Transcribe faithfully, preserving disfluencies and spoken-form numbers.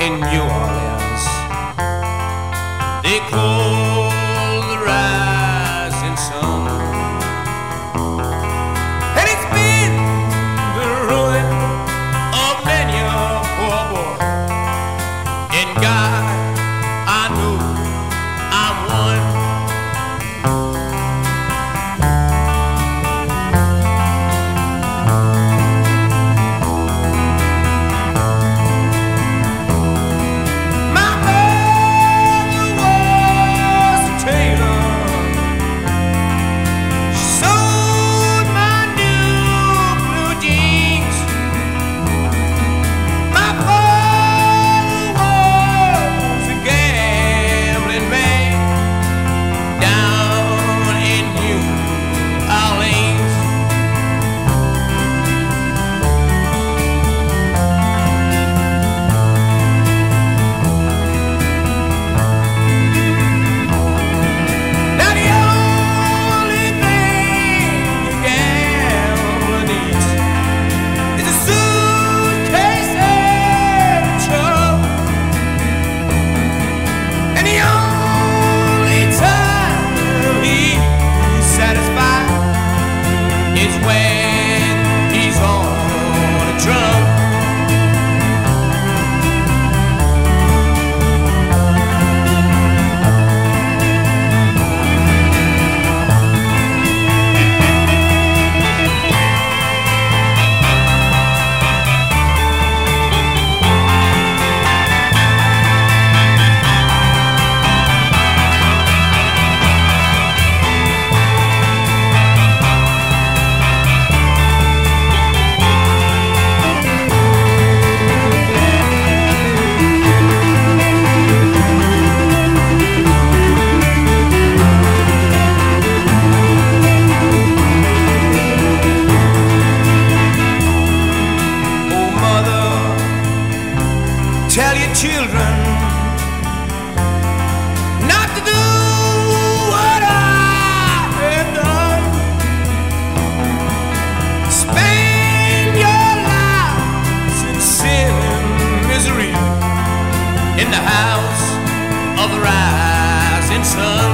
in New Orleans. They call the rising sun, and it's been the ruin of many a poor boy. In God, I know I'm one. Tell your children not to do what I have done. Spend your lives in sin and misery in the house of the rising sun.